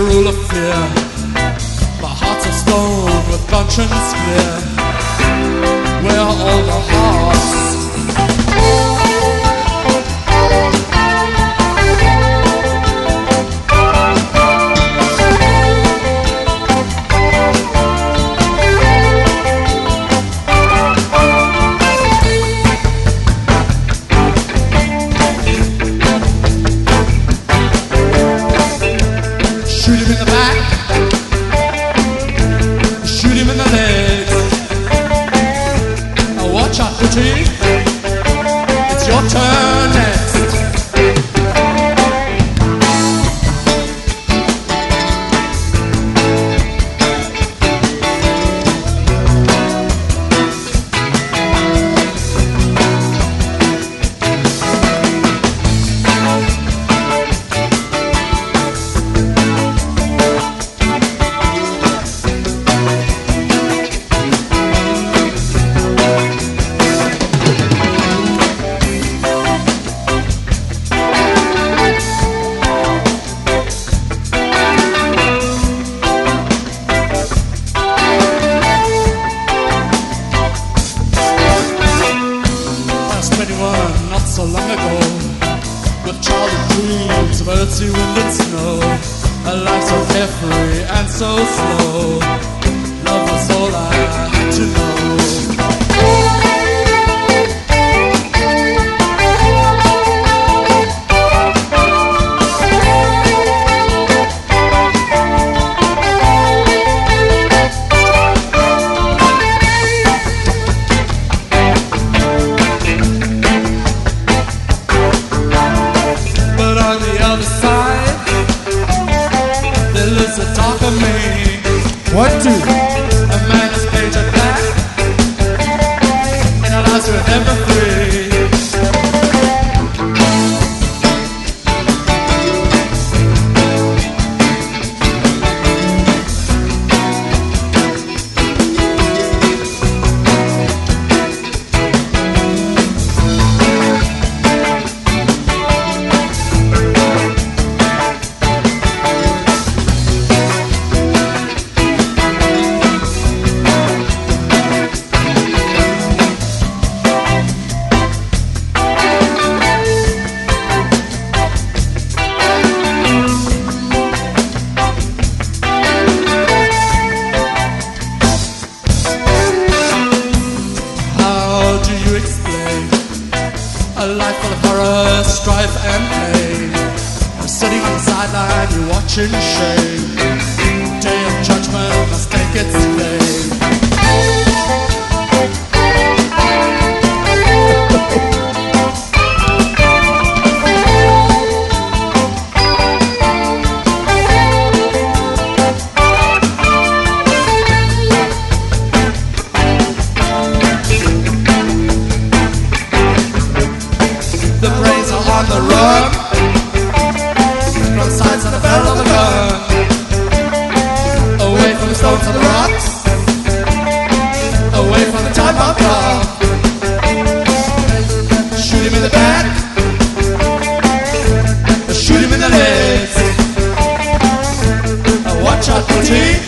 rule of fear. My heart's of stone with conscience clear. Where are all the hearts? Shoot him in the back, shoot him in the legs. Now watch out, Pretty, it's your turn next. Not so long ago, with childhood dreams of earthly wind and snow, a life so carefree and so slow. Love was all I had to know. There's a talk of me. What do? A man is painted black, and our lives were never free. A life full of horror, strife and pain. You're sitting on the sideline, you watch in shame. Day of judgment must take its flame. The brains are on the run, from sides of the barrel of the gun, away from the stones and the rocks, away from the time bomb clock. Shoot him in the back, shoot him in the legs. Watch out, Pretty.